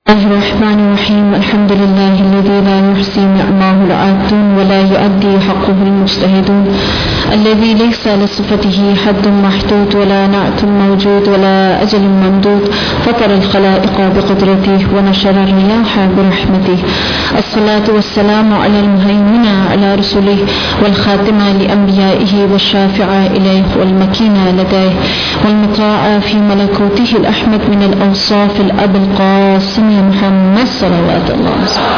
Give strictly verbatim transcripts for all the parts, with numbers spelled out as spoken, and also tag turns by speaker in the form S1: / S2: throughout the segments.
S1: الرحمن الرحيم الحمد لله الذي لا يحصي نعماه العادون ولا يؤدي حقه المجتهدون الذي ليس لصفته حد محدود ولا نعت موجود ولا أجل ممدود فطر الخلائق بقدرته ونشر الرياح برحمته الصلاة والسلام على المهيمن على رسله والخاتم لأنبيائه والشافع إليه والمكين لديه والمطاع في ملكوته الأحمد من الأوصاف الأب القاسم محمد صلوات الله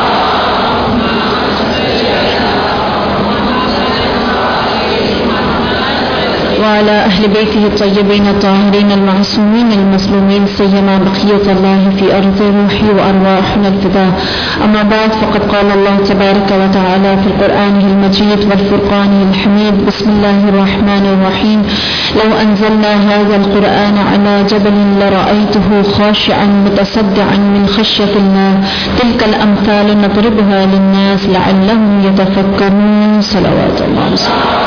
S1: وعلى أهل بيته الطيبين الطاهرين المعصومين المظلومين سيما بقية الله في أرض روحي وأرواحنا الفداء. أما بعد فقد قال الله تبارك وتعالى في القرآن المجيد والفرقان الحميد بسم الله الرحمن الرحيم لو أنزلنا هذا القرآن على جبل لرأيته خاشعا متصدعا من خشية الله تلك الأمثال نضربها للناس لعلهم يتفكرون صلوات الله وسلم.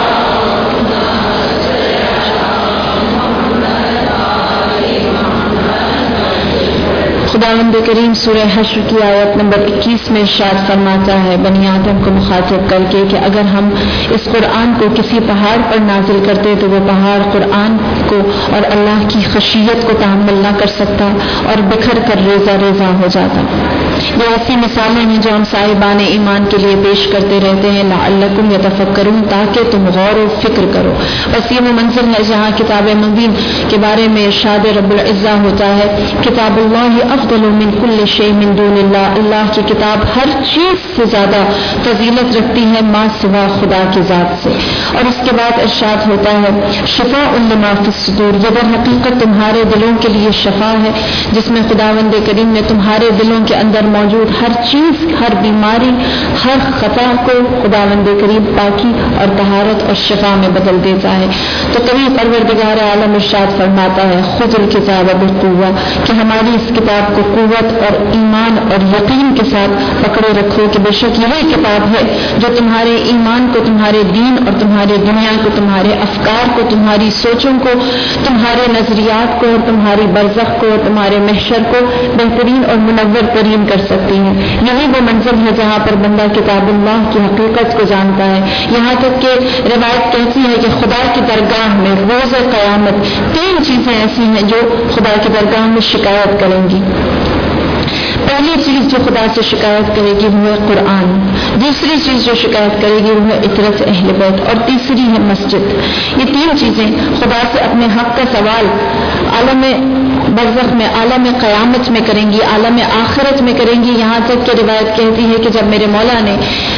S1: خداوند کریم سورہ حشر کی آیت نمبر اکیس میں ارشاد فرماتا ہے بنی آدم کو مخاطب کر کے کہ اگر ہم اس قرآن کو کسی پہاڑ پر نازل کرتے تو وہ پہاڑ قرآن کو اور اللہ کی خشیت کو تحمل نہ کر سکتا اور بکھر کر ریزہ ریزہ ہو جاتا. یہ ایسی مثالیں ہیں جو ہم صاحبان ایمان کے لیے پیش کرتے رہتے ہیں لعلکم یتفکرون تاکہ تم غور و فکر کرو. بس یہ وہ منزل ہے جہاں کتاب مبین کے بارے میں ارشاد رب العزہ ہوتا ہے کتاب اللہ افضل من کل شیء من دون اللہ. اللہ کی کتاب ہر چیز سے زیادہ فضیلت رکھتی ہے ما سوا خدا کی ذات سے. اور اس کے بعد ارشاد ہوتا ہے شفاء لما فی الصدور. یہ در حقیقت تمہارے دلوں کے لیے شفا ہے جس میں خداوند کریم نے تمہارے دلوں کے اندر موجود ہر چیز ہر بیماری ہر خطا کو خداوند کریم پاکی اور طہارت اور شفا میں بدل دیتا ہے. تو کبھی پروردگار عالم ارشاد فرماتا ہے خذ الکتاب بقوہ کہ ہماری اس کتاب کو قوت اور ایمان اور یقین کے ساتھ پکڑے رکھو کہ بے شک یہی کتاب ہے جو تمہارے ایمان کو تمہارے دین اور تمہارے دنیا کو تمہارے افکار کو تمہاری سوچوں کو تمہارے نظریات کو اور تمہاری برزخ کو اور تمہارے محشر کو بہترین اور منور ترین کر سکتی ہیں. یہی وہ منزل ہے جہاں پر بندہ کتاب اللہ کی حقیقت کو جانتا ہے. یہاں تک کہ روایت کہتی ہے کہ خدا کی درگاہ میں روز قیامت تین چیزیں ایسی ہیں جو خدا کی درگاہ میں شکایت کریں گی. پہلی چیز جو خدا سے شکایت کرے گی وہ ہے قرآن. دوسری چیز جو شکایت کرے گی وہ ہے اطرت اہل بیت. اور تیسری ہے مسجد. یہ تین چیزیں خدا سے اپنے حق کا سوال عالم برزخ میں عالم قیامت میں کریں گی عالم آخرت میں کریں گی. یہاں تک کہ روایت کہتی ہے کہ جب میرے مولا نے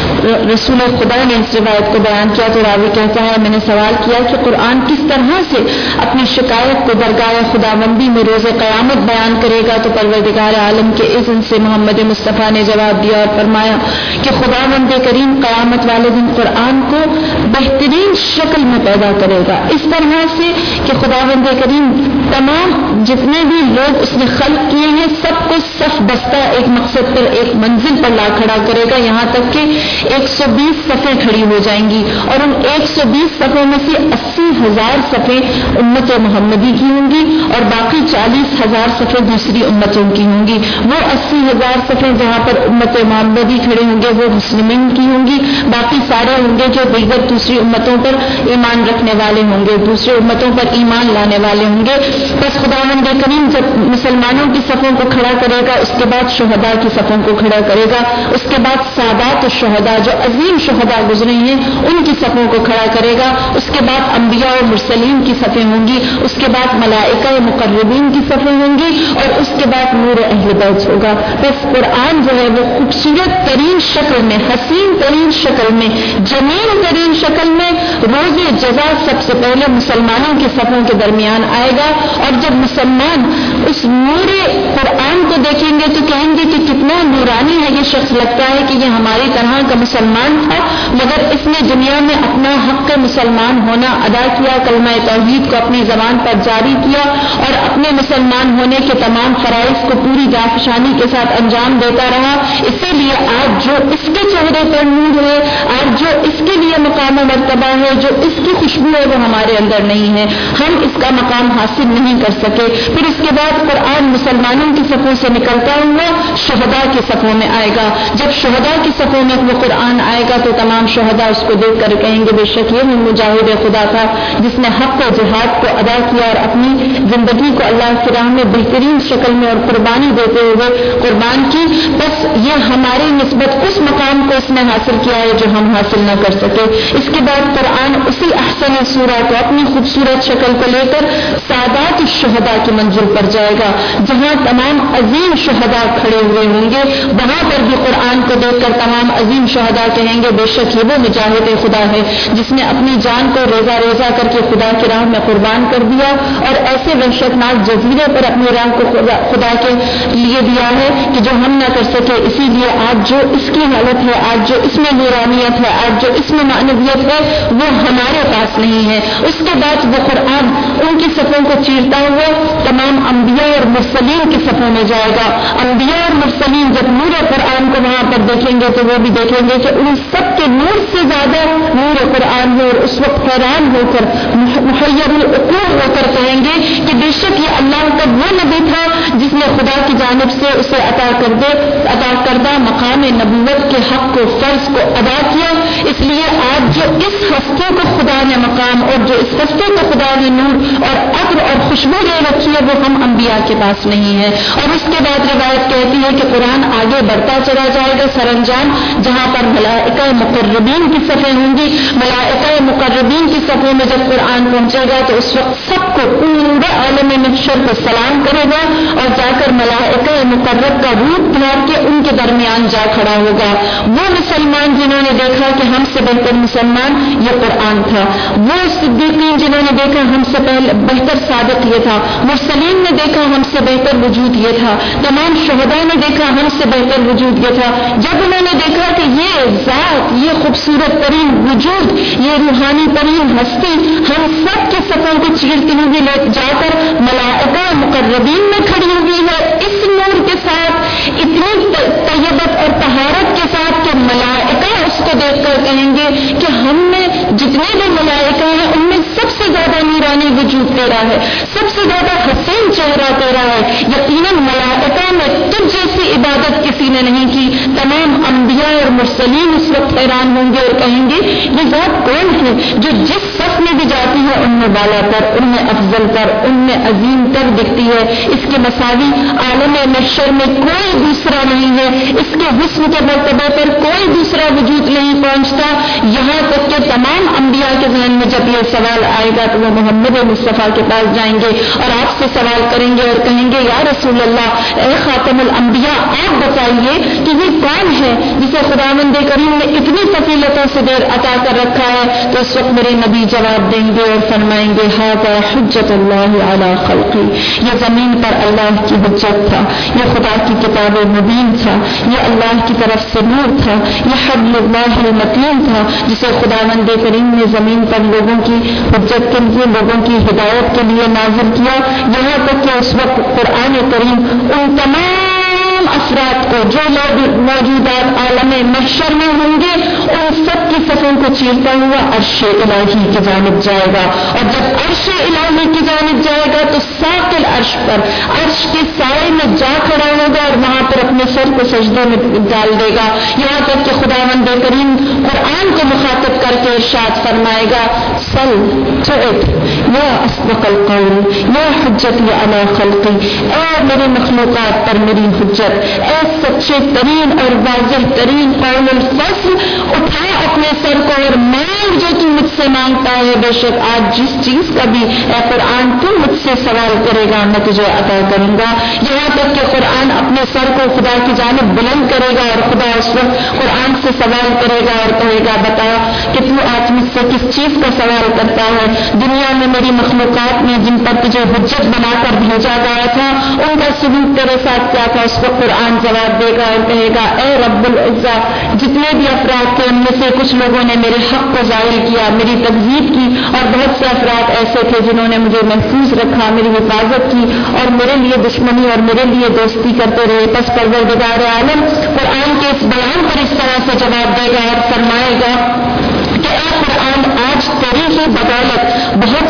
S1: رسول خدا نے اس روایت کو بیان کیا تو راوی کہتا ہے میں نے سوال کیا کہ قرآن کس طرح سے اپنی شکایت کو درگاہ خداوندی میں روز قیامت بیان کرے گا تو پروردگار عالم کے اذن سے محمد مصطفیٰ نے جواب دیا اور فرمایا کہ خداوند کریم قیامت والے دن قرآن کو بہترین شکل میں پیدا کرے گا اس طرح سے کہ خداوند کریم تمام جتنے بھی لوگ اس نے خلق کیے ہیں سب کو صف بستہ ایک مقصد پر ایک منزل پر لا کھڑا کرے گا. یہاں تک کہ ایک سو بیس صفیں کھڑی ہو جائیں گی اور ان ایک سو بیس صفوں میں سے اسی ہزار صفیں امت محمدی کی ہوں گی اور باقی چالیس ہزار صفیں دوسری امتوں کی ہوں گی. وہ اسی ہزار صفیں جہاں پر امت محمدی کھڑے ہوں گے وہ مسلمین کی ہوں گی. باقی سارے ہوں گے جو دیگر دوسری امتوں پر ایمان رکھنے والے ہوں گے دوسری امتوں پر ایمان لانے والے ہوں گے. بس خداوند کریم جب مسلمانوں کی صفوں کو کھڑا کرے گا اس کے بعد شہداء کی صفوں کو کھڑا کرے گا. اس کے بعد سادات و شہداء جو عظیم شہداء گزرے ہیں ان کی صفوں کو کھڑا کرے گا. اس کے بعد انبیاء و مرسلین کی صفیں ہوں گی. اس کے بعد ملائکہ و مقربین کی صفیں ہوں گی اور اس کے بعد نور اہل بیت ہوگا. بس قرآن جو ہے وہ خوبصورت ترین شکل میں حسین ترین شکل میں جمیل ترین شکل میں روز جزا سب سے پہلے مسلمانوں کی صفوں کے درمیان آئے گا. اور جب مسلمان اس نور قرآن کو دیکھیں گے تو کہیں گے کہ کتنا نورانی ہے یہ شخص. لگتا ہے کہ یہ ہماری طرح کا مسلمان تھا مگر اس نے دنیا میں اپنا حق مسلمان ہونا ادا کیا کلمہ توحید کو اپنی زبان پر جاری کیا اور اپنے مسلمان ہونے کے تمام فرائض کو پوری جافشانی کے ساتھ انجام دیتا رہا. اسی لیے آج جو اس کے چہرے پر نور ہے آج جو اس کے لیے مقام و مرتبہ ہے جو اس کی خوشبو ہے وہ ہمارے اندر نہیں ہے. ہم اس کا مقام حاصل نہیں کر سکے. پھر اس کے بعد قرآن مسلمانوں کی صفوں سے نکلتا ہوا شہداء کی صفوں میں آئے گا. جب شہداء کی صفوں میں وہ قرآن آئے گا تو تمام شہداء اس کو دیکھ کر کہیں گے بے شک یہ مجاہد خدا تھا جس نے حق و جہاد کو ادا کیا اور اپنی زندگی کو اللہ کی راہ میں بہترین شکل میں اور قربانی دیتے ہوئے قربان کی. بس یہ ہماری نسبت اس مقام کو اس نے حاصل کیا ہے جو ہم حاصل نہ کر سکے. اس کے بعد قرآن اسی احسن سورہ کو اپنی خوبصورت شکل کو لے کر سادات الشہداء کی منزل پر جائے گا جہاں تمام عظیم شہداء کھڑے ہوئے ہوں گے. وہاں پر بھی قرآن کو دیکھ کر تمام عظیم شہداء کہیں گے بے شک یہ وہ مجاہد خدا ہے جس نے اپنی جان کو روزہ روزہ کر کے خدا کی راہ میں قربان کر دیا اور ایسے وحشتناک جزیرے پر اپنی راہ کو خدا, خدا کے لیے دیا ہے کہ جو ہم نہ کر سکے. اسی لیے آج جو اس کی حالت ہے, آج جو اس میں نورانیت ہے, آج جو اس میں معنویت ہے وہ ہمارے پاس نہیں ہے. اس کے بعد وہ قرآن ان کی صفوں کو چیرتا ہوا تمام انبیاء اور مرسلین کی صفوں میں جائے گا. انبیاء اور مرسلین جب نور قرآن کو وہاں پر دیکھیں گے تو وہ بھی دیکھیں گے کہ ان سب کے نور سے زیادہ نور قرآن ہے اور اس وقت حیران ہو کر محیر العقول ہو کر کہیں گے کہ بے شک یہ اللہ کا وہ نبی تھا جس نے خدا کی جانب سے اسے عطا کر دے عطا کردہ مقام نبوت کے حق کو فرض کو ادا کیا. اس لیے آج جو اس ہستے کو خدا نے مقام اور جو اس ہستے کو خدا نے نور اور عطر اور خوشبو دے رکھی ہے وہ ہم انبیاء کے پاس نہیں ہے. اور اس کے بعد روایت کہتی ہے کہ قرآن آگے بڑھتا چلا جائے گا سر انجام جہاں پر ملائکہ مقربین کی صفیں ہوں گی. ملائکہ مقربین کی صفوں میں جب قرآن پہنچے گا تو اس وقت سب کو پورے عالم محشر کو سلام کرے گا اور جا کر ملائکہ مقرب کا روپ دھار کے ان کے درمیان جا کھڑا ہوگا. وہ مسلمان جنہوں نے دیکھا کہ ہم سے بہتر مسلمان یہ قرآن تھا, وہ صدیقین جنہوں نے دیکھا ہم سے پہلے بہتر صادق یہ تھا, مرسلین نے دیکھا ہم سے بہتر وجود یہ تھا, تمام شہداء نے دیکھا ہم سے بہتر وجود یہ تھا. جب انہوں نے دیکھا کہ یہ ذات, یہ خوبصورت ترین وجود, یہ روحانی ترین ہستی ہم سب کے صفوں کو چیرتی ہوئی لے جا کر ملائکہ مقربین میں کھڑی ہوئی ہے اس نور کے ساتھ اتنی طیبت اور طہارت کے ساتھ کہ ملائکہ اس کو دیکھ کر کہیں گے کہ ہم نے جتنے بھی ملائکہ ہیں ان میں سب سے زیادہ نورانی وجود تیرا ہے, سب سے زیادہ حسین چہرہ تیرا ہے. یقیناً ملائکہ میں تجھ جیسی عبادت کسی نے نہیں کی. تمام انبیاء اور مرسلین اس وقت حیران ہوں گے اور کہیں گے یہ ذات کون ہے جو جس صف میں بھی جاتی ہے ان میں بالا تر, ان میں افضل تر, ان میں عظیم تر دکھتی ہے. اس کے مساوی عالم محشر میں کوئی دوسرا نہیں ہے, اس کے حسن کے مرتبے پر کوئی دوسرا وجود نہیں پہنچتا. یہاں تک کہ تمام انبیاء کے ذہن میں جب یہ سوال آئے گا تو وہ محمد مصطفیٰ کے پاس جائیں گے اور آپ سے سوال کریں گے اور کہیں گے یا رسول اللہ, اے خاتم الانبیاء آپ بتائیے کہ یہ کون ہے جسے خداوند کریم نے اتنی فضیلتوں سے دیر عطا کر رکھا ہے. تو اس وقت میرے نبی جواب دیں گے اور فرمائیں گے ھذا حجت اللہ علی خلقی, یہ زمین پر اللہ کی حجت تھا, یہ خدا کی کتاب مبین تھا, یہ اللہ کی طرف سے نور تھا, یہ حبل اللہ المتین تھا جسے خداوند کریم نے زمین پر لوگوں کی حجت کے لیے, لوگوں کی ہدایت کے لیے نازل کیا. یہاں تک کہ اس وقت قرآن کریم ان تمام افراد کو جو لوگ موجودات عالم محشر میں ہوں گے ان سب کی صفوں کو چیرتا ہوا عرش الہی کی جانب جائے گا. اور جب عرش الہی کی جانب جائے گا تو ساقل عرش پر عرش کے سائے میں جا کھڑا ہوگا اور وہاں پر اپنے سر کو سجدے میں ڈال دے گا. یہاں تک کہ خداوند کریم قرآن کو مخاطب کر کے ارشاد فرمائے گا سل تعد یا اصدق القول یا حجت علی خلقی, اے میری مخلوقات پر میری حجت, اے سچے ترین اور واضح ترین قول الفصل, اٹھا اپنے سر کو اور مانگ جو تو مجھ سے مانگتا ہے. بے شک آج جس چیز کا بھی اے قرآن تو مجھ سے سوال کرے گا میں تجھے عطا کروں گا. یہاں تک کہ قرآن اپنے سر کو خدا کی جانب بلند کرے گا اور خدا اس وقت قرآن سے سوال کرے گا اور کہے گا بتا کہ تو آج مجھ سے کس چیز کا سوال کرتا ہے. دنیا میں میری مخلوقات میں جن پر تجھے حجت بنا کر بھیجا گیا تھا ان کا سلوک تیرے ساتھ کیا تھا. اس وقت قرآن جواب دے گا اور کہے گا اے رب العزہ, جتنے بھی افراد تھے ان میں سے کچھ لوگوں نے میرے حق کو ظاہر کیا, میری تکذیب کی, اور بہت سے افراد ایسے تھے جنہوں نے مجھے محفوظ رکھا, میری حفاظت کی اور میرے لیے دشمنی اور میرے لیے دوستی کرتے رہے. پس پروردگار عالم قرآن کے اس بیان پر اس طرح سے جواب دے گا اور فرمائے گا کہ اے قرآن آج تیری ہی بدولت بہت سن کو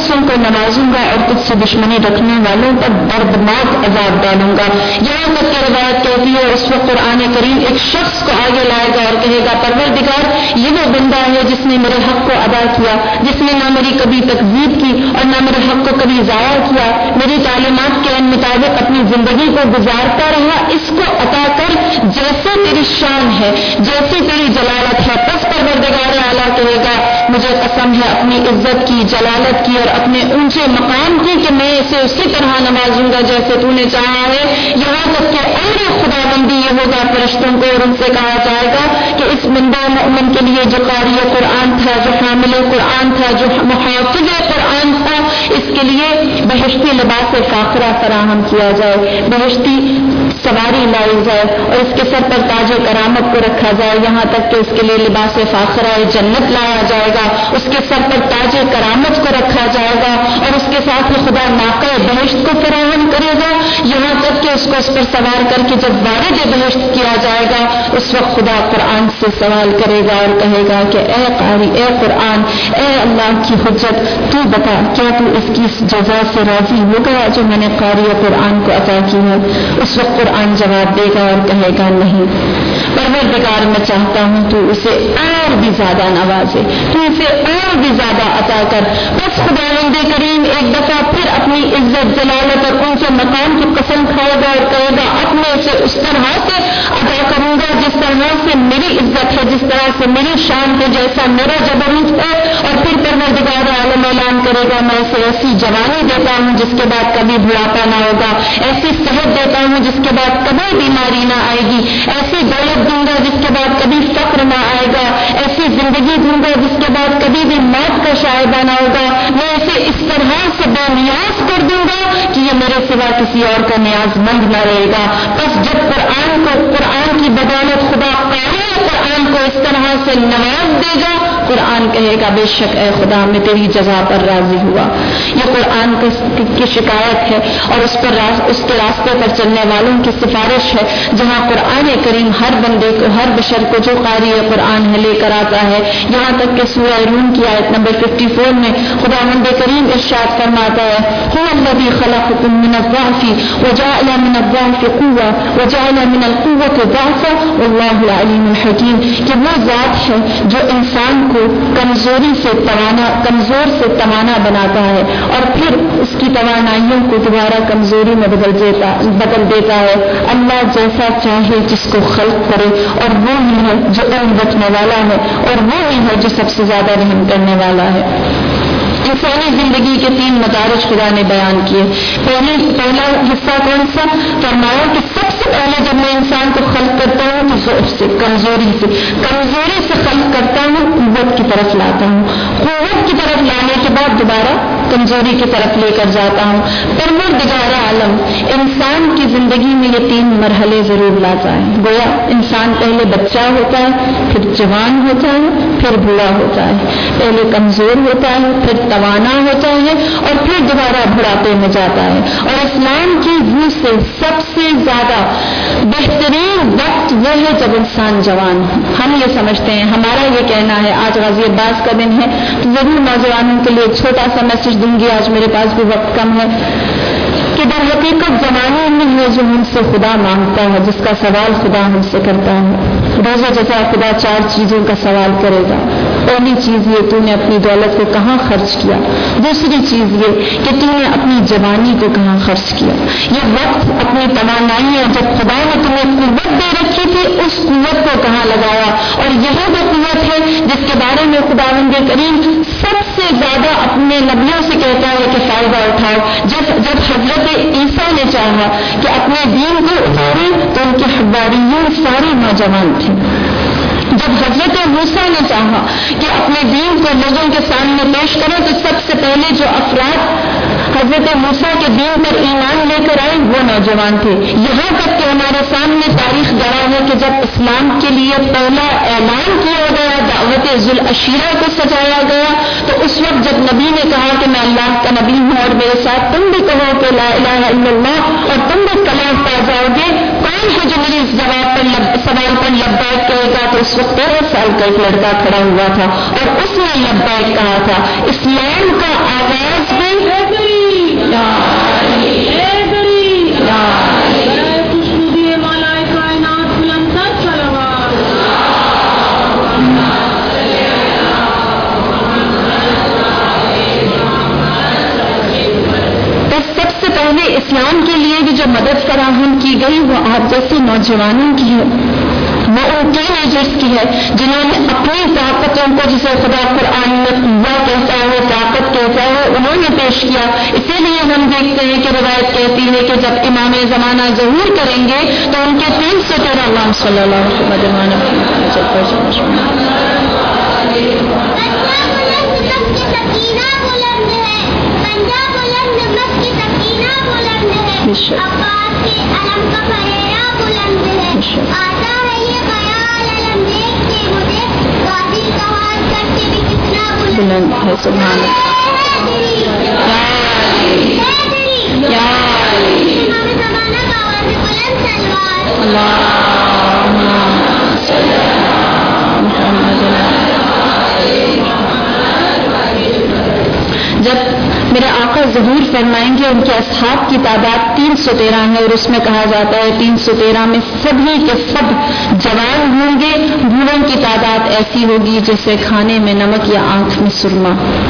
S1: نوازوں گا اور تجھ سے دشمنی رکھنے والوں پر دردناک عذاب ڈالوں گا. یہاں تک کہ روایت کہتی ہے اس وقت قرآن کریم ایک شخص کو آگے لائے گا اور کہے گا پروردگار یہ وہ بندہ ہے جس نے میرے حق کو ادا کیا, جس نے نہ میری کبھی تکذیب کی اور نہ میرے حق کو کبھی ضائع کیا, میری تعلیمات کے مطابق اپنی زندگی کو گزارتا رہا, اس کو عطا کر جیسے تیری شان ہے, جیسے تیری جلالت ہے. پس پروردگار اعلیٰ کہے گا مجھے قسم ہے اپنی عزت کی, جلالت کی اور اپنے اونچے مقام کی کہ میں اسے اسی طرح نوازوں گا جیسے تو نے چاہا ہے. یہاں تک کہ اور خدا بندی یہ ہوگا فرشتوں کو اور ان سے کہا جائے گا کہ اس بندہ مومن کے لیے جو قاری قرآن تھا, جو حامل قرآن تھا, جو محافظ قرآن تھا, اس کے لیے بہشتی لباس فاخرہ فراہم کیا جائے, بہشتی سواری لائی جائے اور اس کے سر پر تاج کرامت کو رکھا جائے. یہاں تک کہ اس کے لیے لباس فاخرہ جنت لایا جائے گا, اس کے سر پر تاج کرامت کو رکھا جائے گا اور اس کے ساتھ ہی خدا ناقہ بہشت کو فراہم کرے گا. یہاں تک کہ اس کو اس پر سوار کر کے جب وارد بہشت کیا جائے گا اس وقت خدا قرآن سے سوال کرے گا اور کہے گا کہ اے قاری, اے قرآن, اے اللہ کی حجت, تو بتا کیا تو اس کی جزا سے راضی ہوگا جو میں نے قاری قرآن کو عطا کی ہے. اس وقت قرآن جواب دے گا اور کہے گا نہیں پروردگار میں چاہتا ہوں تو اسے اور بھی زیادہ نوازے, تو اسے اور بھی زیادہ عطا کر. بس خداوند کریم ایک دفعہ پھر اپنی عزت جلالت اور ان کے مقام کی قسم کھائے گا اور کہے گا اپنے سے اس طرح سے ادا کروں گا جس طرح سے میری عزت ہے, جس طرح سے میری شان ہے, جیسا میرا جبروت ہے. اور پھر پروردگار عالم اعلان کرے گا میں اسے ایسی جوانی دیتا ہوں جس کے بعد کبھی بڑھاپا نہ ہوگا, ایسی صحت دیتا ہوں جس کے بعد کبھی بیماری نہ آئے گی, ایسی دولت دوں گا جس کے بعد کبھی فقر نہ آئے گا, ایسی زندگی دوں گا جس کے بعد کبھی بھی موت کا شائبہ نہ ہوگا. میں اسے اس طرح سے بے نیاز کر دوں گا کہ یہ میرے سوا کسی اور کا نیاز مند نہ رہے گا. بس جب قرآن کو قرآن کی بدولت خدا قاری قرآن کو اس طرح سے نواز دے گا, قرآن کہے گا بے شک اے خدا میں تیری جزا پر راضی ہوا. یہ قرآن کی شکایت ہے اور اس پر اس کے راستے پر چلنے والوں کی سفارش ہے, جہاں قرآن کریم ہر بندے کو, ہر بشر کو جو قاری قرآن ہے لے کر آتا ہے. یہاں تک کہ سورہ روم کی آیت نمبر چون میں خداوند کریم ارشاد فرماتا ہے هو الذی خلقکم من الضعف وجعل من الضعف قوة وجعل من القوة ضعفا واللہ العلیم الحکیم, کہ وہ ذات ہے جو انسان کو کمزوری سے توانا کمزور سے توانا بناتا ہے اور پھر اس کی توانائیوں کو دوبارہ کمزوری میں بدل دیتا بدل دیتا ہے. اللہ جیسا چاہے جس کو خلق کرے اور وہ ہی ہے جو علم رکھنے والا ہے اور وہ ہی ہے جو سب سے زیادہ رحم کرنے والا ہے. انسانی زندگی کے تین مدارج خدا نے بیان کیے. پہلی پہلا حصہ کون سا؟ فرمایا کہ سب سے پہلے جب میں انسان کو خلق کرتا ہوں تو ضعف سے, کمزوری سے کمزوری سے خلق کرتا ہوں, قوت کی طرف لاتا ہوں, قوت کی طرف لانے کے بعد دوبارہ کمزوری کی طرف لے کر جاتا ہوں. پروردگار عالم انسان کی زندگی میں یہ تین مرحلے ضرور لاتا ہے. گویا انسان پہلے بچہ ہوتا ہے, پھر جوان ہوتا ہے, پھر بوڑھا ہوتا ہے. پہلے کمزور ہوتا ہے, پھر توانا ہوتا ہے اور پھر دوبارہ بڑھاپے میں جاتا ہے. اور اسلام کی روح سے سب سے زیادہ بہترین وقت وہ ہے جب انسان جوان ہے. ہم یہ سمجھتے ہیں, ہمارا یہ کہنا ہے, آج غازی عباس کا دن ہے تو ضرور نوجوانوں کے لیے ایک چھوٹا سا میسج دوں گی, آج میرے پاس بھی وقت کم ہے, کہ در حقیقت زمانے میں ہے جو ہم سے خدا مانگتا ہے, جس کا سوال خدا ہم سے کرتا ہے. روز جزا خدا چار چیزوں کا سوال کرے گا. پہلی چیز یہ تو نے اپنی دولت کو کہاں خرچ کیا, دوسری چیز یہ کہ تو نے اپنی جوانی کو کہاں خرچ کیا. یہ وقت اپنی توانائیاں جب خدا نے تمہیں قوت دے رکھی تھی اس قوت کو کہاں لگایا. اور یہی وہ قوت ہے جس کے بارے میں خداوند کریم سب سے زیادہ اپنے نبیوں سے کہتا ہے کہ فائدہ اٹھاؤ. جب جب حضرت عیسیٰ نے چاہا کہ اپنے دین کو اتارے تو ان کے حواریون سارے نوجوان تھے. جب حضرت موسیٰ نے چاہا کہ اپنے دین کو لوگوں کے سامنے پیش کریں تو سب سے پہلے جو افراد حضرت موسیٰ کے دین پر ایمان لے کر آئے وہ نوجوان تھے. یہاں تک کہ ہمارے سامنے تاریخ گواہ ہے کہ جب اسلام کے لیے پہلا اعلان کیا گیا, دعوت ذوالعشیرہ کو سجایا گیا, تو اس وقت جب نبی نے کہا کہ میں اللہ کا نبی ہوں اور میرے ساتھ تم بھی کہو کہ لا الہ الا اللہ اور تم بھی کلمہ پا جاؤ گے, کون ہے جو میری اس جواب پر لب, سوال پر لبیک کہے گا؟ تو اس وقت تیرہ سال کا ایک لڑکا کھڑا ہوا تھا اور اس نے لبیک کہا تھا. اسلام کا آغاز بھی کی گئی وہ آپ جیسے نوجوانوں کی ہے، وہ ان ٹین ایجرس کی ہے جنہوں نے اپنی طاقتوں کو، جسے خدا قرآن میں قوہ کہتا ہے، طاقت کہتا ہے، انہوں نے پیش کیا۔ اسی لیے ہم دیکھتے ہیں کہ روایت کہتی ہے کہ جب امام زمانہ ظہور کریں گے تو ان کے تین سو تیرہ اللہ صلی اللہ علیہ وسلم بلند ہے، سبحان جب میرے آقا ظہور فرمائیں گے ان کے اصحاب کی تعداد تین سو تیرہ ہے، اور اس میں کہا جاتا ہے تین سو تیرہ میں سبھی کے سب جوان ہوں گے، بوڑھوں کی تعداد ایسی ہوگی جیسے کھانے میں نمک یا آنکھ میں سرما۔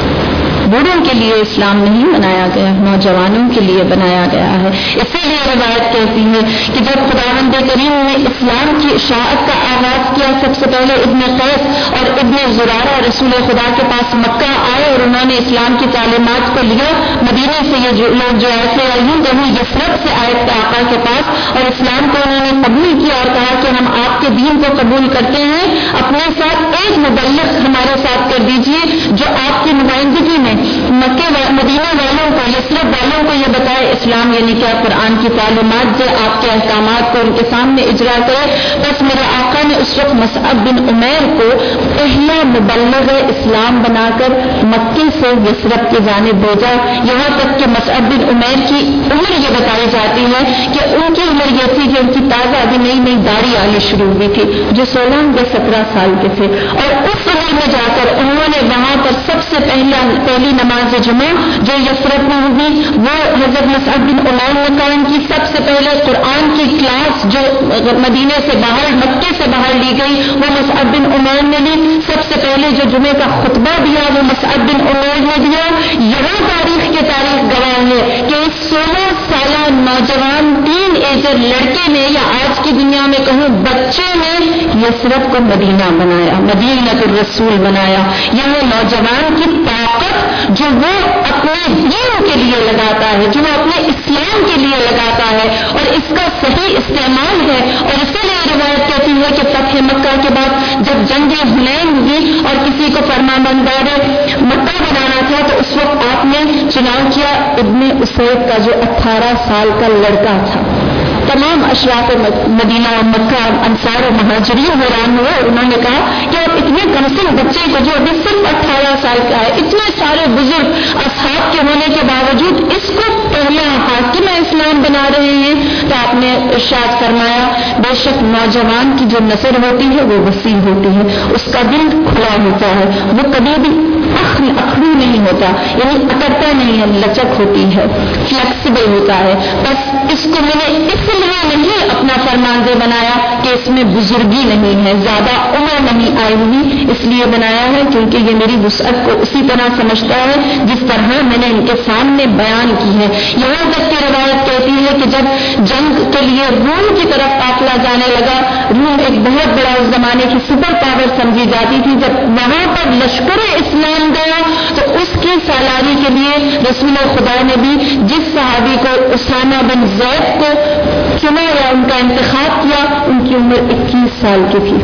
S1: بوڑھوں کے لیے اسلام نہیں بنایا گیا، نوجوانوں کے لیے بنایا گیا ہے۔ اسی لیے روایت کہتی ہے کہ جب خداوند کریم نے اسلام کی اشاعت کا آغاز کیا، سب سے پہلے ابن قیس اور ابن زرارہ رسول خدا کے پاس مکہ آئے اور انہوں نے اسلام کی تعلیمات کو لیا۔ مدینے سے یہ جو لوگ جو ایسے آئے ہیں وہ یثرب سے آئے تھے آقا کے پاس، اور اسلام کو انہوں نے قبول کیا اور کہا کہ ہم آپ کے دین کو قبول کرتے ہیں، اپنے ساتھ ایک مبلغ ہمارے ساتھ کر دیجئے جو آپ کی نمائندگی میں مکہ مدینہ والوں کو، یثرب والوں کو یہ بتائے اسلام یعنی کیا، قرآن کی تعلیمات سے آپ کے احکامات کو ان کے سامنے اجرا کرے۔ بس میرے آقا نے اس وقت مصعب بن عمیر کو پہلا مبلغ اسلام بنا کر مکے سے یثرب کی جانب بھیجا، یہاں تک کہ مصعب بن عمیر کی عمر یہ بتائی جاتی ہے کہ ان کی عمر یہ تھی کہ ان کی تازہ ابھی نئی نئی داڑھی آنی شروع ہوئی تھی، جو سولہ یا سترہ سال کے تھے، اور اس عمر میں جا کر انہوں نے وہاں پر سب سے پہلا پہلی نماز جمعہ جو یثرب میں ہوئی وہ حضرت مصعب بن عمیر نے قائم کی۔ سب سے پہلے قرآن کی کلاس جو مدینے سے باہر، مکے سے باہر لی گئی، وہ مصعب بن عمیر نے لی۔ سب سے پہلے جو جمعے کا خطبہ دیا وہ مصعب بن عمیر نے دیا۔ یہاں تاریخ کے تاریخ گواہ ہے کہ اس سولہ سالہ نوجوان تین ایجر لڑکے نے، یا آج کی دنیا میں کہوں بچے نے، یثرب کو مدینہ بنایا، مدینہ الرسول بنایا۔ یہ نوجوان کی طاقت جو وہ اپنے دین کے لیے لگاتا ہے، جو وہ اپنے اسلام کے لیے لگاتا ہے، اور اس کا صحیح استعمال ہے۔ اور اسی لیے روایت کہتی ہے کہ فتح مکہ کے بعد جب جنگ حنین ہوئی اور کسی کو فرمانبردار مکہ بنانا تھا تو اس وقت آپ نے چناؤ کیا ابن اسید کا، جو اٹھارہ سال کا لڑکا تھا۔ تمام اشراف مدینہ اور مکہ انصار و مہاجرین حیران ہوئے، اور انہوں نے کہا کہ آپ اتنے کمسن بچے کو جو ابھی صرف اٹھارہ سال کا ہے، اتنے سارے بزرگ اصحاب کے ہونے کے باوجود اس کو پہلا حاکم اسلام بنا رہے ہیں۔ تو آپ نے ارشاد فرمایا بے شک نوجوان کی جو نظر ہوتی ہے وہ وسیع ہوتی ہے، اس کا دل کھلا ہوتا ہے، وہ کبھی بھی اخڑو نہیں ہوتا، یعنی اکڑتا نہیں ہے، لچک ہوتی ہے، فلیکسیبل ہوتا ہے۔ بس اس کو میں نے اس لیے نہیں اپنا فرماندے بنایا کہ اس میں بزرگی نہیں ہے، زیادہ عمر نہیں آئی ہوئی، اس لیے بنایا ہے کیونکہ یہ میری وسعت کو اسی طرح سمجھتا ہے جس طرح میں نے ان کے سامنے بیان کی ہے۔ یہاں تک کہ روایت کہتی ہے کہ جب جنگ کے لیے روم کی طرف قافلہ جانے لگا، روم ایک بہت بڑا اس زمانے کی سپر پاور سمجھی جاتی تھی، جب وہاں پر لشکر اسلام گیا تو اس کی سالاری کے لیے رسول خدا نے بھی جس صحابی کو اسامہ بن زید کو چنا یا ان کا انتخاب کیا، ان کی عمر اکیس سال کی تھی۔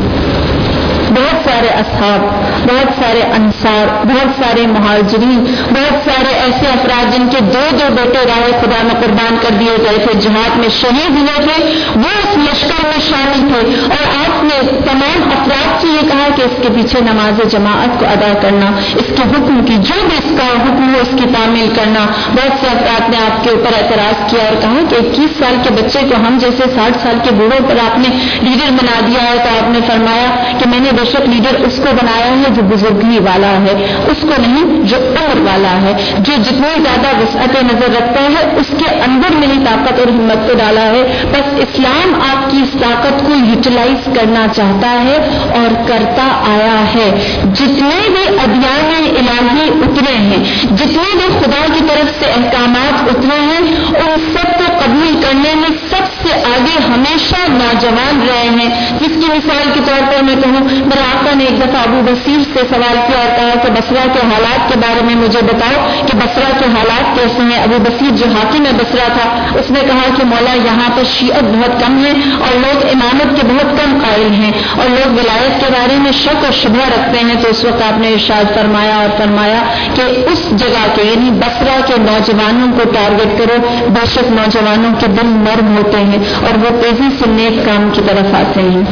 S1: بہت سارے اصحاب، بہت سارے انصار، بہت سارے مہاجرین، بہت سارے ایسے افراد جن کے دو دو بیٹے راہ خدا میں قربان کر دیے گئے تھے، جہاد میں شہید ہوئے تھے، وہ اس لشکر میں شامل تھے۔ اور آپ نے تمام افراد سے یہ کہا کہ اس کے پیچھے نماز جماعت کو ادا کرنا، اس کے حکم کی جو بھی اس کا حکم ہو اس کی تعمیل کرنا۔ بہت سے افراد نے آپ کے اوپر اعتراض کیا اور کہا کہ اکیس سال کے بچے کو ہم جیسے ساٹھ سال کے بوڑھوں پر آپ نے لیڈر بنا دیا ہے، تو آپ نے فرمایا کہ میں نے بے شک لیڈر اس کو بنایا ہے جو بزرگی والا ہے، اس کو نہیں جو عمر والا ہے، جو جتنی زیادہ وسعت نظر رکھتا ہے اس کے اندر میری طاقت اور ہمت کو ڈالا ہے۔ بس اسلام آپ کی اس طاقت کو یوٹیلائز کرنا چاہتا ہے اور کرتا آیا ہے۔ جتنے بھی ادیان الہی اترے ہیں، جتنے بھی خدا کی طرف سے احکامات اترے ہیں، ان سب کو قبول کرنے میں سب سے آگے ہمیشہ نوجوان رہے ہیں. جس کی مثال کے طور پر میں کہوں, میرے آقا نے ایک دفعہ ابو بصیر سے سوال کیا اور کہا کہ بصرہ کے حالات کے بارے میں مجھے بتاؤ کہ بصرہ کے حالات کیسے ہیں. ابو بصیر جو حاکم بصرہ تھا, اس نے کہا کہ مولا یہاں پر شیعت بہت کم ہے اور لوگ امامت کے بہت کم قائل ہیں اور لوگ ولایت کے بارے میں شک اور شبہ رکھتے ہیں. تو اس وقت آپ نے ارشاد فرمایا اور فرمایا کہ اس جگہ کے یعنی بصرہ کے نوجوانوں کو ٹارگٹ کرو, بے شک نوجوانوں کے دل نرم ہوتے ہیں اور وہ تیزی سے نیک کام کی طرف آتے ہیں,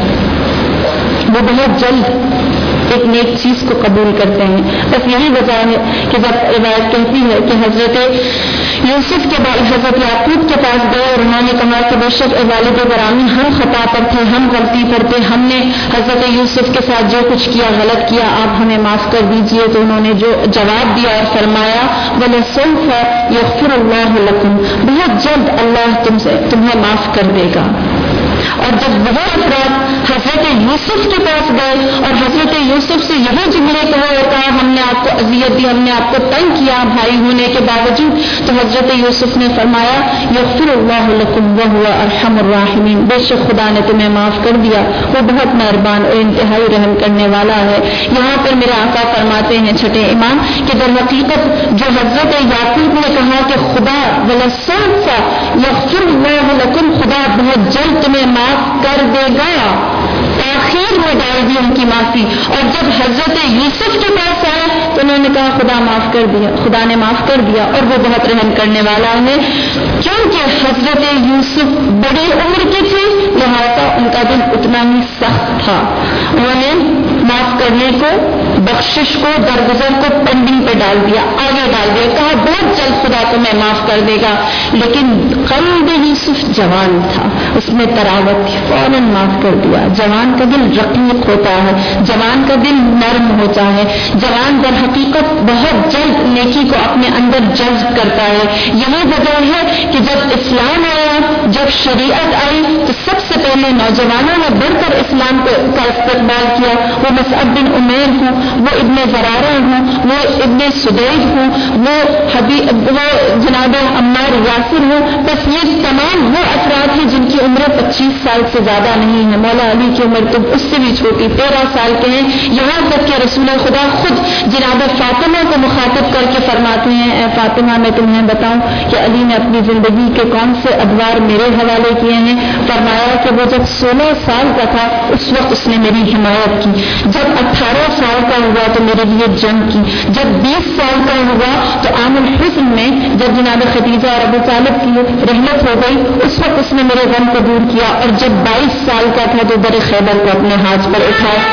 S1: وہ بہت جلد ایک نیک چیز کو قبول کرتے ہیں. بس یہی وجہ ہے کہ جب روایت کہتی ہے کہ حضرت یوسف کے بعد حضرت یعقوب کے پاس گئے اور انہوں نے کہا کہ بے شک اے والد گرامی ہم خطا پر تھے, ہم غلطی پر تھے, ہم نے حضرت یوسف کے ساتھ جو کچھ کیا غلط کیا, آپ ہمیں معاف کر دیجئے. تو انہوں نے جو جواب دیا اور فرمایا وَلَسَوْفَ يَغْفِرُ اللَّهُ لَكُمْ, بہت جلد اللہ تم سے تمہیں معاف کر دے گا. اور جب وہ افراد حضرت یوسف کے پاس گئے اور حضرت یوسف سے یہی جملے کہے اور کہا ہم نے آپ کو اذیت دی, ہم نے آپ کو تنگ کیا بھائی ہونے کے باوجود, تو حضرت یوسف نے فرمایا یغفر اللہ لکم وہو ارحم الراحمین, بے شک خدا نے تمہیں معاف کر دیا, وہ بہت مہربان اور انتہائی رحم کرنے والا ہے. یہاں پر میرے آقا فرماتے ہیں چھٹے امام کہ در حقیقت جو حضرت یعقوب نے کہا کہ خدا ولسوف یغفر اللہ لکم, خدا بہت جلد تمہیں معاف کر دے گا, تاخیر میں ڈال دی ان کی معافی. اور جب حضرت یوسف کے پاس آئے تو انہوں نے کہا خدا معاف کر دیا, خدا نے معاف کر دیا اور وہ بہت رحم کرنے والا ہے. کیونکہ حضرت یوسف بڑی عمر کے تھے لہذا ان کا دل اتنا ہی سخت تھا, انہوں نے معاف کرنے کو, بخشش کو, درگزر کو پینڈنگ پہ ڈال دیا, آگے ڈال دیا, کہا بہت جلد خدا تمہیں معاف کر دے گا. لیکن قلب یوسف جوان تھا, اس میں تراوت تھی, فوراً معاف کر دیا. جوان کا دل رقیق ہوتا ہے, جوان کا دل نرم ہوتا ہے, جوان در حقیقت بہت جلد نیکی کو اپنے اندر جذب کرتا ہے. یہی وجہ ہے کہ جب اسلام آیا, جب شریعت آئی تو سب سے پہلے نوجوانوں نے بڑھ کر اسلام کا استقبال کیا. وہ مصعب بن عمیر ہوں, وہ ابن زرارہ ہوں, وہ ابن سدید ہوں, وہ حبیب وہ جناب عمار یاسر ہوں, بس یہ تمام وہ افراد ہیں جن کی عمر پچیس سال سے زیادہ نہیں ہے. مولا علی کی عمر تو اس سے بھی چھوٹی, تیرہ سال کے ہیں. یہاں تک کہ رسول خدا خود جناب فاطمہ کو مخاطب کر کے فرماتے ہیں اے فاطمہ میں تمہیں بتاؤں کہ علی نے اپنی زندگی کے کون سے ادوار میرے حوالے کیے ہیں. فرمایا کہ وہ جب سولہ سال کا تھا اس وقت اس نے میری حمایت کی, جب اٹھارہ سال کا ہوا تو میرے لیے جنگ کی, جب بیس سال کا ہوا تو عام الحزن میں جب جناب خدیجہ اور ابو طالب کی رحمت ہو گئی اس وقت اس نے میرے غم کو دور کیا, اور جب بائیس سال کا تھا تو در خیبر کو اپنے ہاتھ پر اٹھایا.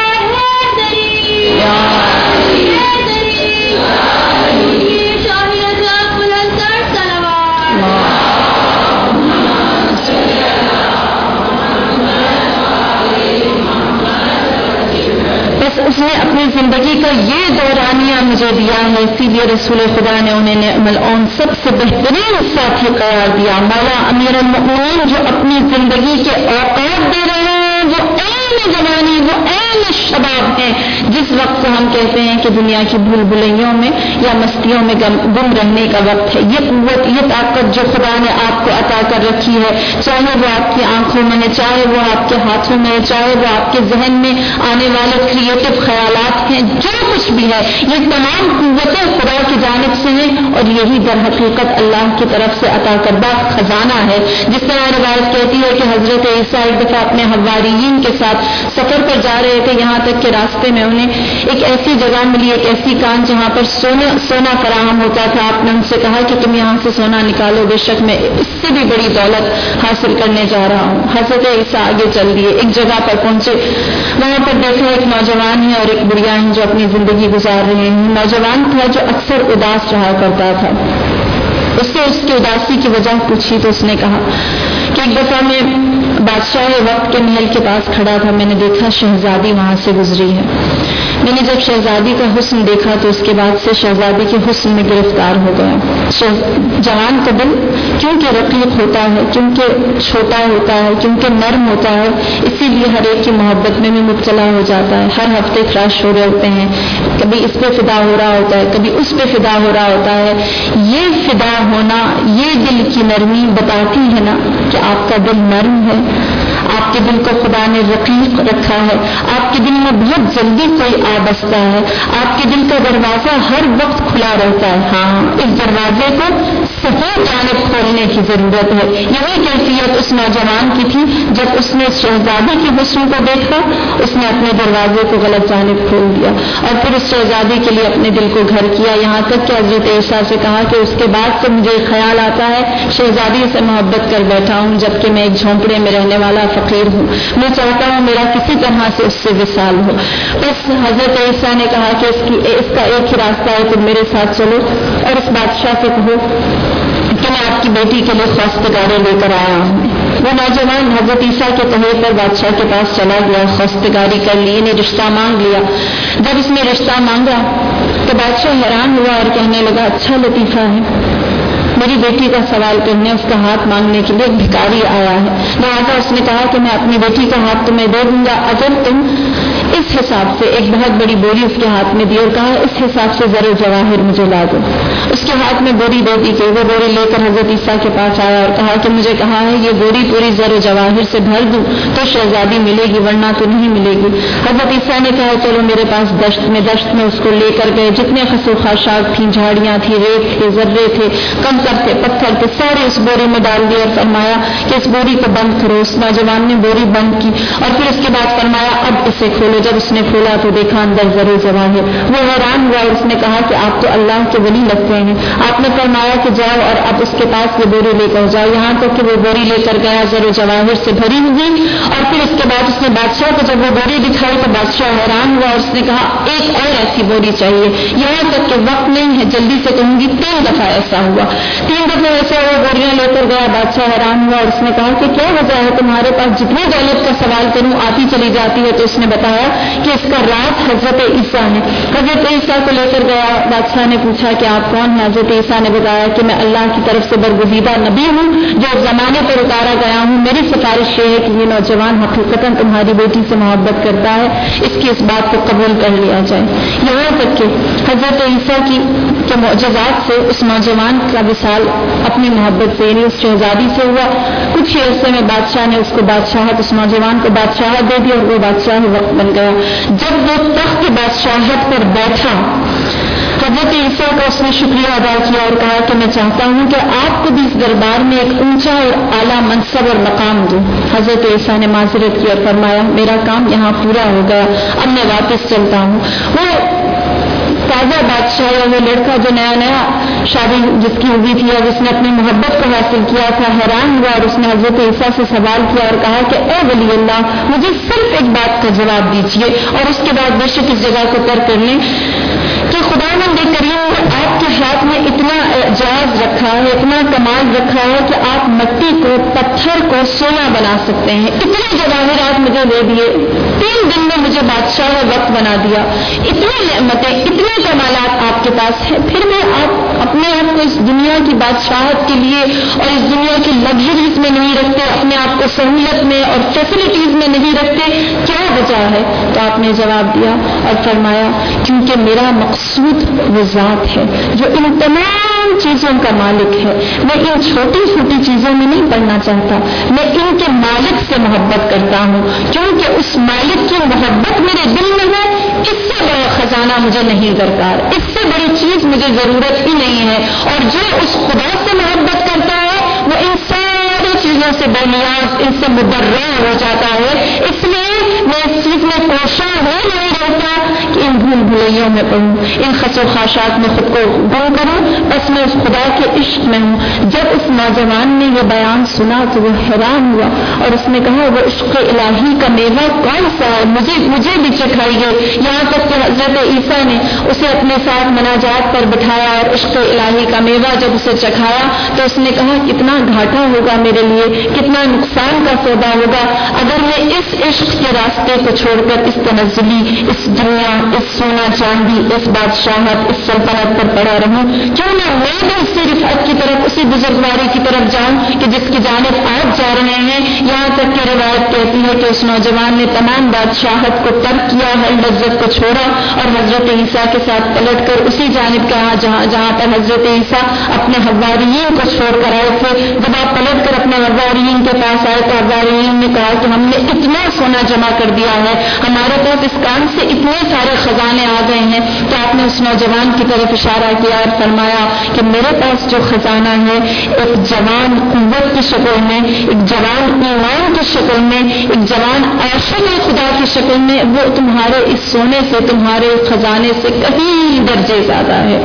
S1: اس نے اپنی زندگی کا یہ دورانیہ مجھے دیا ہے, اسی لیے رسول خدا نے انہیں نعم العون سب سے بہترین ساتھی قرار دیا. مولا امیر المؤمنین جو اپنی زندگی کے اوقات دے رہے ہیں وہ عین جوانی, وہ عین شباب ہیں, جس وقت کو ہم کہتے ہیں کہ دنیا کی بھول بھلیوں میں یا مستیوں میں گم رہنے کا وقت ہے. یہ قوت, یہ طاقت جو خدا نے آپ کو عطا کر رکھی ہے, چاہے وہ آپ کی آنکھوں میں ہے, چاہے وہ آپ کے ہاتھوں میں ہے, چاہے وہ آپ کے ذہن میں آنے والے کریٹو خیالات ہیں, جو کچھ بھی ہے, یہ تمام قوتیں خدا کی جانب سے ہیں اور یہی در حقیقت اللہ کی طرف سے عطا کردہ خزانہ ہے. جس طرح روایت کہتی ہے کہ حضرت عیسیٰ ایک دفعہ اپنے حواریین کے ساتھ سفر پر جا رہے تھے, یہاں تک کہ راستے میں انہیں ایک ایسی جگہ ملی, ایک ایسی کان جہاں پر سونا سونا فراہم ہوتا تھا. آپ نے ان سے کہا کہ تم یہاں سے سونا نکالو, بے شک میں اس سے بھی بڑی دولت حاصل کرنے جا رہا ہوں. حضرت عیسیٰ آگے چل دیے, ایک جگہ پر پہنچے, وہاں پر دیکھا ایک نوجوان ہے اور ایک بڑھیا ہیں جو اپنی زندگی گزار رہے ہیں. نوجوان تھا جو اکثر اداس رہا کرتا تھا, اس سے اس کی اداسی کی وجہ پوچھی تو اس نے کہا کہ ایک دفعہ میں بادشاہ وقت کے محل کے پاس کھڑا تھا. میں نے دیکھا شہزادی وہاں سے گزری ہے. میں نے جب شہزادی کا حسن دیکھا تو اس کے بعد سے شہزادی کے حسن میں گرفتار ہو گیا. جوان کا دل کیونکہ رقیق ہوتا ہے، کیونکہ چھوٹا ہوتا ہے، کیونکہ نرم ہوتا ہے، اسی لیے ہر ایک کی محبت میں بھی مبتلا ہو جاتا ہے. ہر ہفتے کراش ہو رہے ہوتے ہیں، کبھی اس پہ فدا ہو رہا ہوتا ہے، کبھی اس پہ فدا ہو رہا ہوتا ہے. یہ فدا ہونا، یہ دل کی نرمی بتاتی ہے نا کہ آپ کا دل نرم ہے، آپ کے دل کو خدا نے رقیق رکھا ہے، آپ کے دل میں بہت جلدی کوئی آ بستا ہے، آپ کے دل کا دروازہ ہر وقت کھلا رہتا ہے. ہاں، اس دروازے کو صحیح جانب کھولنے کی ضرورت ہے. یہی کیفیت اس نوجوان کی تھی. جب اس نے شہزادی کے حسن کو دیکھا، اس نے اپنے دروازے کو غلط جانب کھول دیا اور پھر اس شہزادی کے لیے اپنے دل کو گھر کیا. یہاں تک کہ حضرت عیسیٰ سے کہا کہ اس کے بعد سے مجھے خیال آتا ہے شہزادی سے محبت کر بیٹھا ہوں، جبکہ میں ایک جھونپڑے میں رہنے والا فقیر ہوں. میں چاہتا ہوں میرا کسی طرح سے اس سے وصال ہو. بس حضرت عیسیٰ نے کہا کہ اس کی اس کا ایک ہی راستہ ہے، تم میرے ساتھ چلو اور اس بادشاہ سے کہو کہ میں آپ کی بیٹی کے لیے خواستگاریں لے کر آیا ہوں. وہ نوجوان حضرت عیسیٰ کے کہے پر بادشاہ کے پاس چلا گیا، خواستگاری کر لی، انہیں رشتہ مانگ لیا. جب اس نے رشتہ مانگا تو بادشاہ حیران ہوا اور کہنے لگا اچھا لطیفہ ہے، میری بیٹی کا سوال کرنے، اس کا ہاتھ مانگنے کے لیے ایک بھکاری آیا ہے. لہٰذا اس نے کہا کہ میں اپنی بیٹی کا ہاتھ تمہیں دے دوں گا اگر تم اس حساب سے. ایک بہت بڑی بوری اس کے ہاتھ میں دی اور کہا اس حساب سے زر و جواہر مجھے لا دو. اس کے ہاتھ میں بوری دے دی کہ وہ بوری لے کر حضرت عیسیٰ کے پاس آیا اور کہا کہ مجھے کہا ہے یہ بوری پوری زر و جواہر سے بھر دوں تو شہزادی ملے گی ورنہ تو نہیں ملے گی. حضرت عیسیٰ نے کہا چلو میرے پاس دشت میں دشت میں اس کو لے کر گئے. جتنے خس و خاشاک تھیں، جھاڑیاں تھیں، ریت تھے، ذرے تھے، کنکر تھے، پتھر تھے، سارے اس بوری میں ڈال دیے اور فرمایا کہ اس بوری کو بند کرو. اس نوجوان نے بوری بند کی اور پھر اس کے بعد فرمایا اب اسے کھولو. جب اس نے کھولا تو دیکھا اندر زر و جواہر. وہ حیران ہوا اور اس نے کہا کہ آپ تو اللہ کے ولی لگتے ہیں. آپ نے فرمایا کہ جاؤ اور اب اس کے پاس یہ بوری لے کر جاؤ. یہاں تک کہ وہ بوری لے کر گیا، زر و جواہر سے بھری ہوئی. اور پھر اس کے بعد اس نے بادشاہ کو جب وہ بوری دکھائی تو بادشاہ حیران ہوا اور اس نے کہا ایک اور ایسی بوری چاہیے. یہاں تک کہ وقت نہیں ہے، جلدی سے کہوں گی. تین دفعہ ایسا ہوا، تین دفعہ ایسا وہ بوریاں لے کر گیا. بادشاہ حیران ہوا اور اس نے کہا کہ کیا وجہ ہے تمہارے پاس جتنی دولت کا سوال کروں آتی چلی جاتی ہے. تو اس نے بتایا کہ اس کا راز حضرت عیسیٰ ہے. حضرت عیسیٰ کو لے کر گیا. بادشاہ نے پوچھا کہ آپ کون ہیں؟ حضرت عیسیٰ نے بتایا کہ میں اللہ کی طرف سے برگزیدہ نبی ہوں جو زمانے پر اتارا گیا ہوں. میری سفارش یہ ہے کہ یہ نوجوان حقیقتاً تمہاری بیٹی سے محبت کرتا ہے، اس کی اس بات کو قبول کر لیا جائے. یہاں تک کہ حضرت عیسیٰ کی کے معجزات سے اس نوجوان کا وصال اپنی محبت سے یعنی اس شہزادی سے ہوا. کچھ ہی عرصے میں بادشاہ نے اس کو بادشاہت، اس نوجوان کو بادشاہت دے دی اور وہ بادشاہ وقت بن گیا. جب وہ تخت بادشاہت پر بیٹھا حضرت عیسیٰ کا اس نے شکریہ ادا کیا اور کہا کہ میں چاہتا ہوں کہ آپ کو بھی اس دربار میں ایک اونچا اور اعلیٰ منصب اور مقام دوں. حضرت عیسیٰ نے معذرت کی اور فرمایا میرا کام یہاں پورا ہو گیا، اب میں واپس چلتا ہوں. وہ تازہ بادشاہ یا وہ لڑکا جو نیا نیا شادی جس کی ہوئی تھی اور جس نے اپنی محبت کو حاصل کیا تھا حیران ہوا اور اس نے حضرت عیسیٰ سے سوال کیا اور کہا کہ اے ولی اللہ مجھے صرف ایک بات کا جواب دیجیے اور اس کے بعد بے شک اس جگہ کو ترک کر لیں کہ خداوند کریم نے آپ کے ہاتھ میں اتنا اعجاز رکھا ہے، اتنا کمال رکھا ہے کہ آپ مٹی کو پتھر کو سونا بنا سکتے ہیں. اتنے جواہرات مجھے دے دیے، تین دن میں مجھے بادشاہ وقت بنا دیا. اتنی نعمتیں، اتنے کمالات آپ کے پاس ہیں، پھر بھی آپ اپنے آپ کو اس دنیا کی بادشاہت کے لیے اور اس دنیا کی لگژریز میں نہیں رکھتے، اپنے آپ کو سہولت میں اور فیسلٹیز میں نہیں رکھتے. کیا وجہ ہے؟ تو آپ نے جواب دیا اور فرمایا کیونکہ میرا مقصود وہ ذات ہے جو ان تمام چیزوں کا مالک ہے. میں ان چھوٹی چھوٹی چیزوں میں نہیں پڑنا چاہتا، میں ان کے مالک سے محبت کرتا ہوں کیونکہ اس مالک کی محبت میرے دل میں ہے. اس سے بڑا خزانہ مجھے نہیں درکار، اس سے بڑی چیز مجھے ضرورت ہی نہیں ہے. اور جو اس خدا سے محبت کرتا ہے وہ ان ساری چیزوں سے بے نیاز، ان سے مبرہ ہو جاتا ہے. اس لیے میں اس چیز میں کوشاں ہو نہیں رہتا کہ ان بھول بھلائیوں نظروں میں پڑوں، ان خس و خاشات میں خود کو گم کروں، بس میں اس خدا کے عشق میں ہوں۔ جب اس نوجوان نے یہ بیان سنا تو وہ حیران ہوا اور اس نے کہا وہ عشق الہی کا میوہ کون سا ہے، مجھے مجھے بھی چکھائیے۔ یہاں تک کہ حضرت عیسیٰ نے اسے اپنے ساتھ مناجات پر بٹھایا اور عشق الہی کا میوہ جب اسے چکھایا تو اس نے کہا کتنا گھاٹا ہوگا میرے لیے، کتنا نقصان کا سودا ہوگا اگر میں اس عشق کے راستے کو چھوڑ کر اس تنزلی، اس دنیا، اس سونا چاندی، اس بادشاہت، اس سلطنت پر پڑا رہوں۔ کیوں نہ میں بھی اسی رفعت کی طرف، اسی بزرگواری کی طرف جاؤں کہ جس کی جانب آپ جا رہے ہیں۔ یہاں تک کہ روایت کہتی ہے کہ اس نوجوان نے تمام بادشاہت کو ترک کیا، ہر لذت کو چھوڑا اور حضرت عیسیٰ کے ساتھ پلٹ کر اسی جانب کہا جہاں جہاں پر حضرت عیسیٰ اپنے حواریین کو چھوڑ کر آئے تھے۔ جب آپ پلٹ کر اپنے حواریین کے پاس آئے تو حواریین نے کہا کہ ہم نے اتنا سونا جمع کر دیا ہے، ہمارے پاس اس کام سے اتنے سارے خزانے آ گئے ہیں کہ آپ نے اس نوجوان کی طرف اشارہ کیا اور فرمایا کہ میرے پاس جو خزانہ ہے ایک جوان قوت کی شکل میں، ایک جوان ایمان کی شکل میں، ایک جوان عاشق خدا کی شکل میں، وہ تمہارے اس سونے سے، تمہارے خزانے سے کہیں درجے زیادہ ہے۔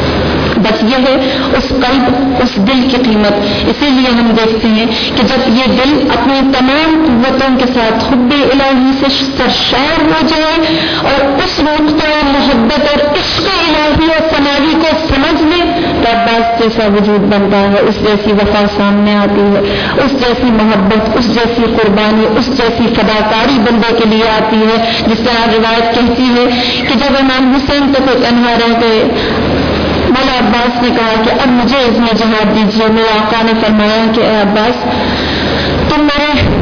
S1: بس یہ ہے اس قلب، اس دل کی قیمت۔ اسی لیے ہم دیکھتے ہیں کہ جب یہ دل اپنی تمام قوتوں کے ساتھ حب الہی سے سرشار ہو جائے اور اس نقطۂ محبت اور عشق الہی اور سماجی کو سمجھ لے تو عباس جیسا وجود بنتا ہے، اس جیسی وفا سامنے آتی ہے، اس جیسی محبت، اس جیسی قربانی، اس جیسی فداکاری بندے کے لیے آتی ہے۔ جس طرح روایت کہتی ہے کہ جب امام حسین تک تنہا رہ گئے، مولا عباس نے کہا کہ اب مجھے اذن جہاد دیجیے۔ میرے آقا نے فرمایا کہ اے عباس تم میرے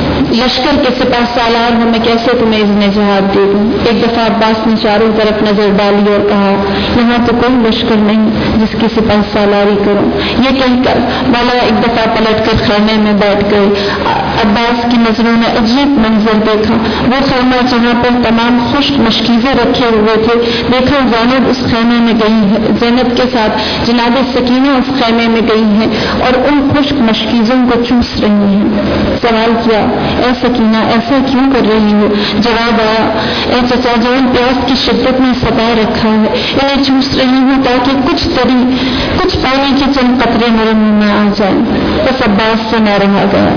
S1: لشکر کے سپاہ سالار ہو، میں کیسے تمہیں اذن جہاد دے دوں۔ ایک دفعہ عباس نے چاروں طرف نظر ڈالی اور کہا یہاں تو کوئی لشکر نہیں جس کی سپاہ سالاری کروں۔ یہ کہہ کر مولا ایک دفعہ پلٹ کر خیمے میں بیٹھ گئے۔ عباس کی نظروں نے عجیب منظر دیکھا، وہ خیمہ جہاں پر تمام خشک مشکیزیں رکھے ہوئے تھے، دیکھا زینب اس خیمے میں گئی ہے، زینب کے ساتھ جناب سکینہ اس خیمے میں گئی ہے اور ان خشک مشکیزوں کو چوس رہی ہیں۔ سوال کیا اے سکینہ ایسا کیوں کر رہی ہو؟ جواب آیا اے چچا جان پیاس کی شدت میں ستا رکھا ہے، انہیں چوس رہی ہوں تاکہ کچھ تری کچھ پانی کے چند قطرے میرے منہ میں آ جائیں۔ بس عباس سے نہ رہا گیا،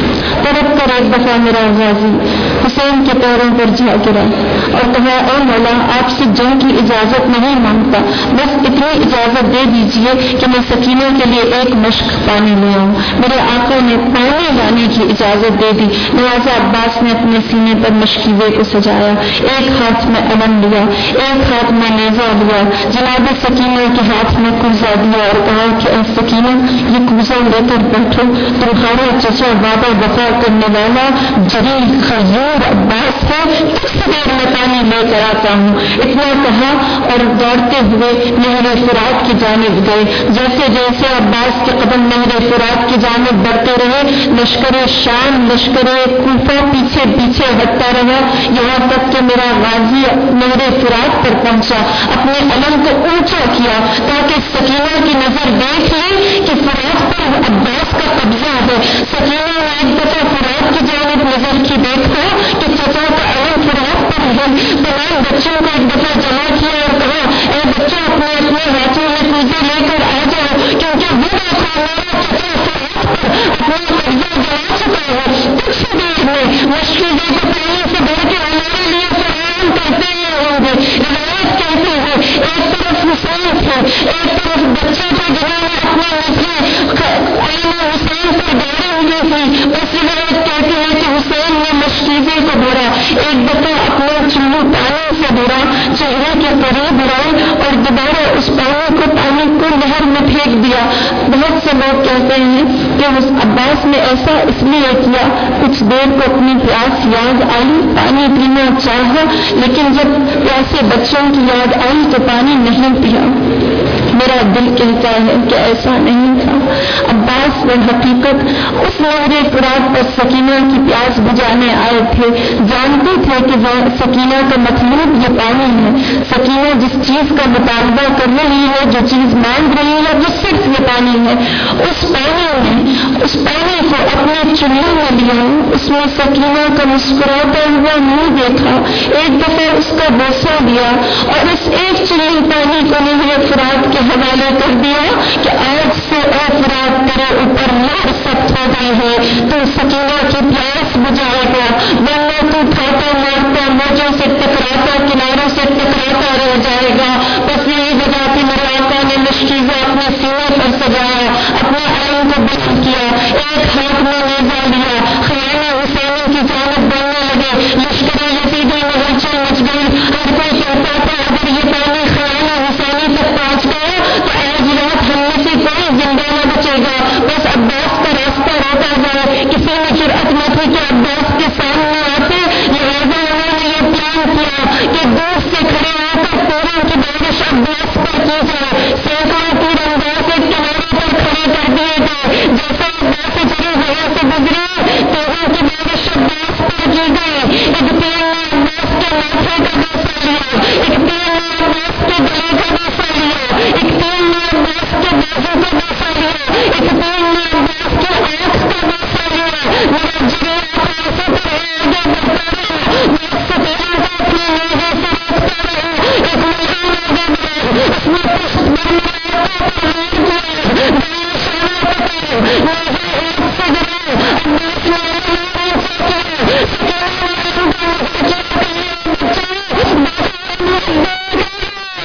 S1: تڑپ کر ایک دفعہ میرا غازی حسین کے پیروں پر جا گرا اور کہا اے مولا آپ سے جنگ کی اجازت نہیں مانگتا، بس اتنی اجازت دے دیجئے کہ میں سکینہ کے لیے ایک مشک پانی لے آؤں۔ میرے آقا نے پانی لانے کی اجازت دے دی، لہٰذا عباس نے اپنے سینے پر مشکیزے کو سجایا، ایک ہاتھ میں علم لیا، ایک ہاتھ میں نیزہ لیا، جناب سکینہ کے ہاتھ میں کوزہ دیا اور کہا کہ اے سکینہ یہ کوزہ لے کر بیٹھو، تمہارا چچا وعدہ وفا کرنے والا جلیل خیور عباس ہے، کچھ دیر میں پانی لے کر آتا ہوں۔ اتنا کہا اور دوڑتے ہوئے نہر فرات کی جانب گئے۔ جیسے جیسے عباس کے قدم نہر فرات کی جانب بڑھتے رہے، لشکر شام لشکر کوفہ پیچھے پیچھے ہٹتا رہا، یہاں تک کہ میرا غازی نہر فرات پر پہنچا، اپنے علم کو اونچا کیا تاکہ سکینہ کی نظر دیکھ لے کہ فرات پر عباس کا قبضہ ہے۔ سکینہ نے ایک دفعہ فرات کی جانب نظر کی، دیکھا کہ چچا کا علم فرات پر ہے۔ تمام بچوں کو ایک دفعہ جمع کیا اور کہا اے بچوں اپنے اپنے ہاتھوں میں کوزے لے کر آ جاؤ، کیونکہ وہ دیکھو میرا چچا فرات پر اپنا قبضہ جما چکا ہے، کچھ دیر میں مشکیزے کو پانی سے بھر کے ہمارے لیے فراہم کرتے ہی ہوں گے۔ روایت کہتے ہیں ایک طرف حسین تھے، ایک طرف بچے تھے جنہوں نے اپنے مسئلے علم حسین پر ڈالے ہوئے تھے۔ بس روایت کہتے ہیں کہ حسین نے مشکیزے کو بھرا، ایک دفعہ اپنا چلو پانی سے بھرا، چہرے کے قریب لائے اور دوبارہ اس پانی کو پانی کو نہر میں پھینک دیا۔ بہت سے لوگ کہتے ہیں کہ اس عباس نے ایسا اس لیے کیا، کچھ دیر کو اپنی پیاس یاد آئی، پانی پینا چاہا، لیکن جب پیاسے بچوں کی یاد آئی تو پانی نہیں پیا۔ میرا دل کہتا ہے کہ ایسا نہیں تھا. عباس در حقیقت اس نہر فرات پر سکینہ کی پیاس بجانے آئے تھے. جانتے تھے کہ سکینہ کا مطلوب یہ پانی ہے. سکینہ جس چیز کا مطالبہ کر رہی ہے، جو چیز مانگ رہی ہے، وہ صرف یہ پانی ہے. اس پانی نے اس پانی کو اپنے چولہے میں لیا، اس میں سکینہ کا مسکراتا ہوا منہ دیکھا، ایک دفعہ اس کا بوسہ دیا اور اس ایک چلی پانی کو نہر فرات کے حوالے کر دیا کہ آج سے اے فرات تیرے اوپر نہر سخت ہو گئی ہے، تو سکینہ کی پیاس بجائے گا، ورنہ تو کھاتا مارتا موجوں سے ٹکراتا کناروں سے ٹکراتا رہ جائے گا. بس یہی وجہ تھی میرے آقا نے مشکیزہ اپنے سینے پر سجایا، اپنے علم کو بلند کیا، ایک ہاتھ میں نیزہ لیا، خیال حسینی کی جانب بڑھنے لگے. لشکر یزیدی میں ہلچل مچ گئی. ہر کوئی کہتا تھا اگر یہ پانی خیال حسینی تک پہنچ گیا تو آج رات ہم میں سے کوئی زندہ نہ بچے گا. بس عباس کا راستہ روکا جائے. کسی نے جرأت نہ تھی کہ عباس کے سامنے آتے، لہٰذا انہوں نے یہ پلان کیا کہ دور سے کھڑے ہو کر تیروں کی بارش عباس پر کی جائے. سینکڑوں تیر انداز ایک کنارے پر کھڑے کر دیے گئے. جیسا عباس چلی وہاں سے گزری، تیروں کی بارش عباس پر کی گئی. ایک تیر نے عباس کے ماتھے کا بوسہ لیا، ایک تیر نے عباس کے گلے کا بوسہ لیا، ایک تیر نے عباس کے بازو کا بوسہ لیا، ایک تیر نے عباس کے آنکھ کا بوسہ لیا. میرا جری آنکھ ایسے طرح آگے بڑھتا رہا، میں ستیروں کو اپنے نیزے سے روکتا رہا. ایک مہین آگے بڑھا، اس نے پشت بر میرے آقا پر وار کیا، دائیں اشارہ پکڑا، نیزہ ہاتھ سے گرا. عباس نے نیزہ نیچے کیا، سکینہ نے ان کا مزہ کیا کہ یہ بچہ بازار میں بیٹھ گیا.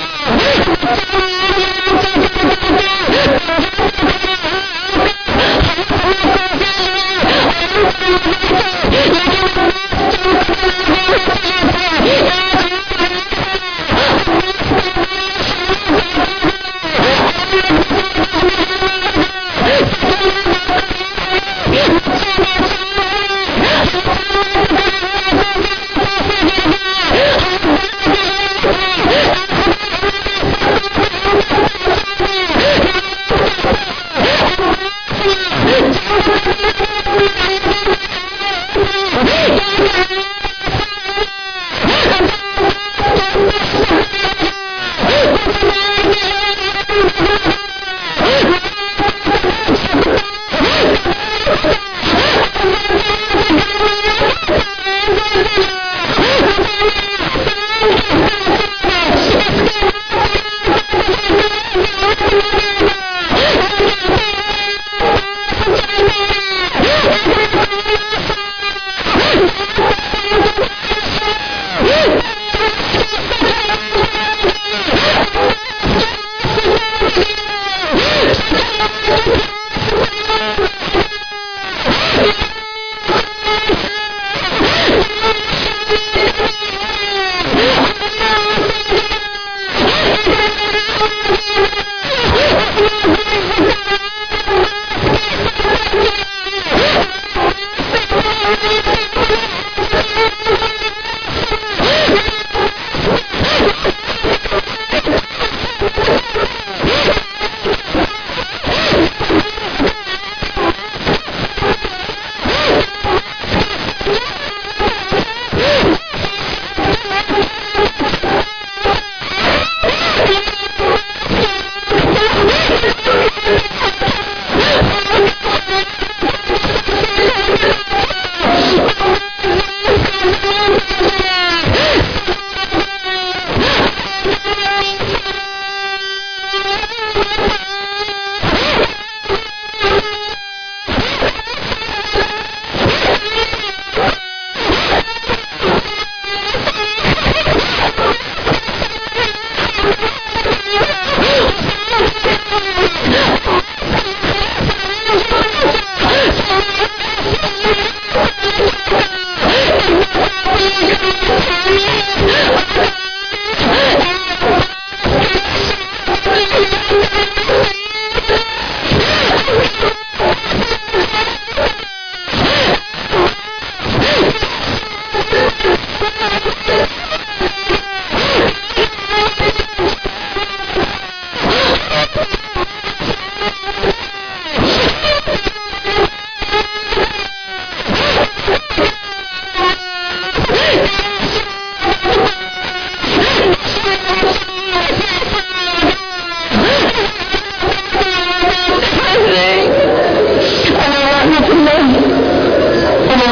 S1: بچہ نے آنکھ نیچے کر کر کے پنجہ پکڑا، ہاتھ میں کوزے لیے اور ان پر نظر کی، لیکن عباس چمک کر آگے نہ چلے تھے. ایک ہاتھ ایسا عباس کا بال شانہ کرتا گیا اور بچہ بہنے لگا. سکینہ باقی رہ گئی، بچہ بے چین ہوئی، ہاتھوں میں پکڑے ہوئے کوزے کیسے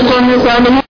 S2: قوم صالحین